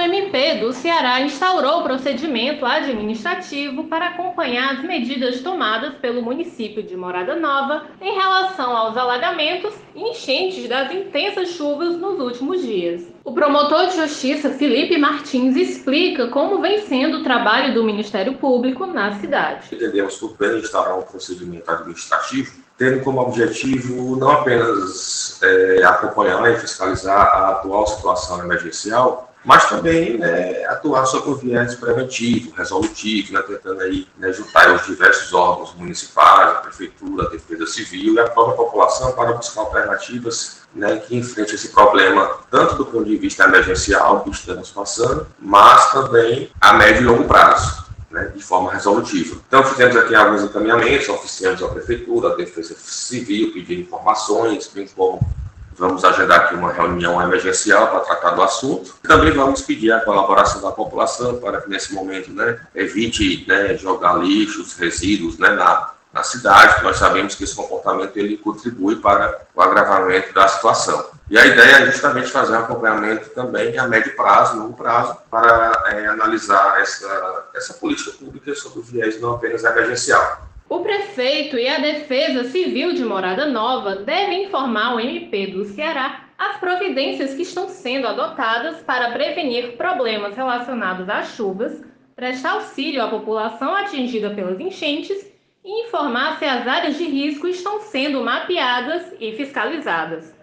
MP do Ceará instaurou o procedimento administrativo para acompanhar as medidas tomadas pelo município de Morada Nova em relação aos alagamentos e enchentes das intensas chuvas nos últimos dias. O promotor de justiça Felipe Martins explica como vem sendo o trabalho do Ministério Público na cidade. Entendemos por bem instaurar um procedimento administrativo, tendo como objetivo não apenas acompanhar e fiscalizar a atual situação emergencial, mas também atuar sobre o viés preventivo, resolutivo, tentando aí, juntar os diversos órgãos municipais, a prefeitura, a defesa civil e a própria população para buscar alternativas que enfrente esse problema, tanto do ponto de vista emergencial que estamos passando, mas também a médio e longo prazo, de forma resolutiva. Então, fizemos aqui alguns encaminhamentos, oficiamos à prefeitura, à defesa civil, pedir informações, bem como vamos agendar aqui uma reunião emergencial para tratar do assunto. Também vamos pedir a colaboração da população para que, nesse momento, evite jogar lixos, resíduos na cidade. Nós sabemos que esse comportamento ele contribui para o agravamento da situação. E a ideia é justamente fazer um acompanhamento também a médio prazo, longo prazo, para analisar essa política pública sobre o viés não apenas emergencial. O prefeito e a Defesa Civil de Morada Nova devem informar o MP do Ceará as providências que estão sendo adotadas para prevenir problemas relacionados às chuvas, prestar auxílio à população atingida pelas enchentes e informar se as áreas de risco estão sendo mapeadas e fiscalizadas.